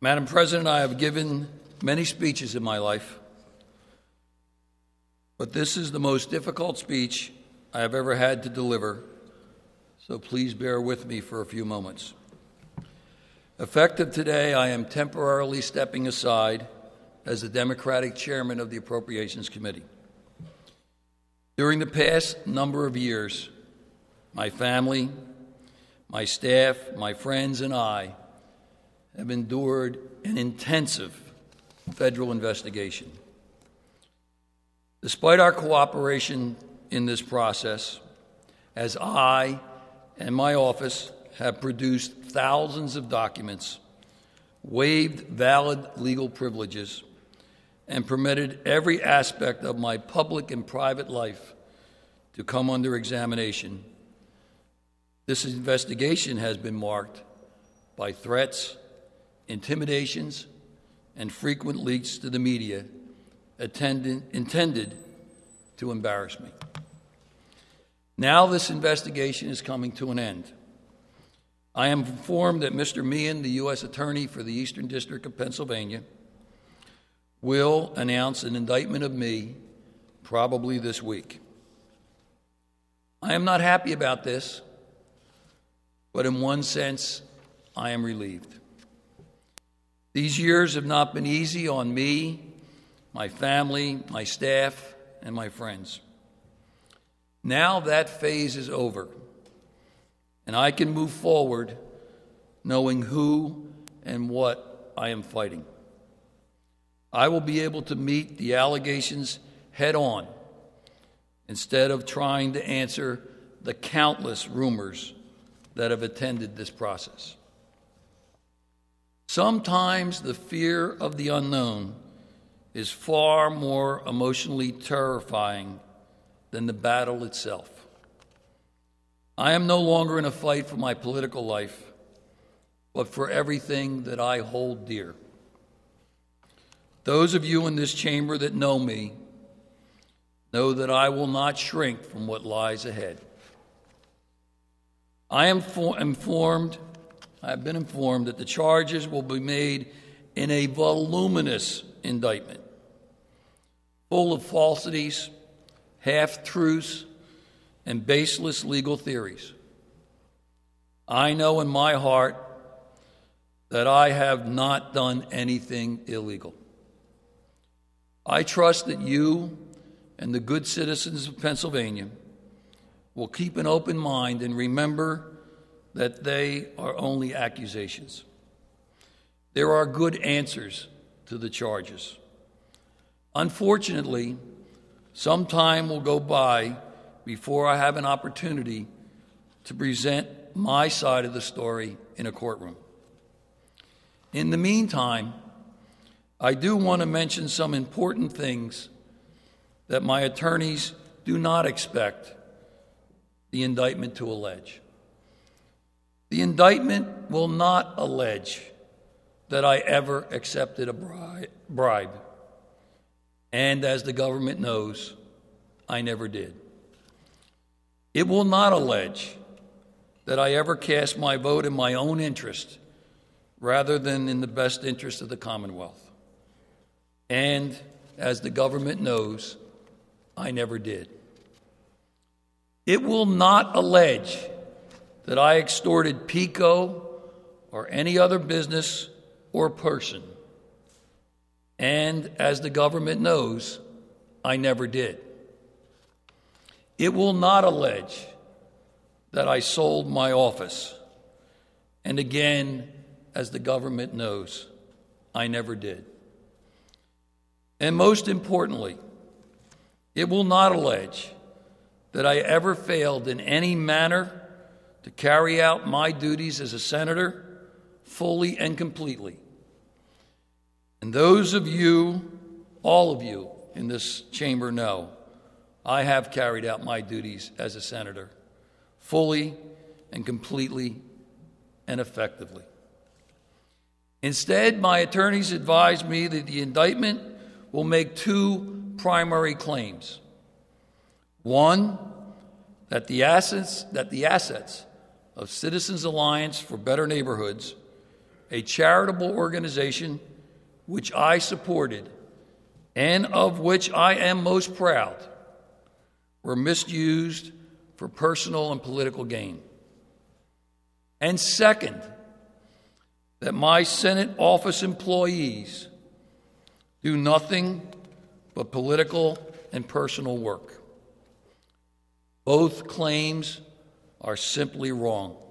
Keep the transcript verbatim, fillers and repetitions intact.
Madam President, I have given many speeches in my life, but this is the most difficult speech I have ever had to deliver, so please bear with me for a few moments. Effective today, I am temporarily stepping aside as the Democratic chairman of the Appropriations Committee. During the past number of years, my family, my staff, my friends, and I have endured an intensive federal investigation. Despite our cooperation in this process, as I and my office have produced thousands of documents, waived valid legal privileges, and permitted every aspect of my public and private life to come under examination, this investigation has been marked by threats, intimidations, and frequent leaks to the media attended, intended to embarrass me. Now this investigation is coming to an end. I am informed that Mister Meehan, the U S Attorney for the Eastern District of Pennsylvania, will announce an indictment of me probably this week. I am not happy about this, but in one sense, I am relieved. These years have not been easy on me, my family, my staff, and my friends. Now that phase is over, and I can move forward knowing who and what I am fighting. I will be able to meet the allegations head on instead of trying to answer the countless rumors that have attended this process. Sometimes the fear of the unknown is far more emotionally terrifying than the battle itself. I am no longer in a fight for my political life, but for everything that I hold dear. Those of you in this chamber that know me know that I will not shrink from what lies ahead. I am for- informed, I have been informed that the charges will be made in a voluminous indictment, full of falsities, half-truths, and baseless legal theories. I know in my heart that I have not done anything illegal. I trust that you and the good citizens of Pennsylvania will keep an open mind and remember that they are only accusations. There are good answers to the charges. Unfortunately, some time will go by before I have an opportunity to present my side of the story in a courtroom. In the meantime, I do want to mention some important things that my attorneys do not expect the indictment to allege. The indictment will not allege that I ever accepted a bribe, and as the government knows, I never did. It will not allege that I ever cast my vote in my own interest rather than in the best interest of the Commonwealth. And as the government knows, I never did. It will not allege that I extorted PECO or any other business or person. And as the government knows, I never did. It will not allege that I sold my office. And again, as the government knows, I never did. And most importantly, it will not allege that I ever failed in any manner to carry out my duties as a senator fully and completely. And those of you, all of you in this chamber know, I have carried out my duties as a senator fully and completely and effectively. Instead, my attorneys advised me that the indictment will make two primary claims. One, that the assets, that the assets of Citizens Alliance for Better Neighborhoods, a charitable organization which I supported and of which I am most proud, were misused for personal and political gain. And second, that my Senate office employees do nothing but political and personal work. Both claims are simply wrong.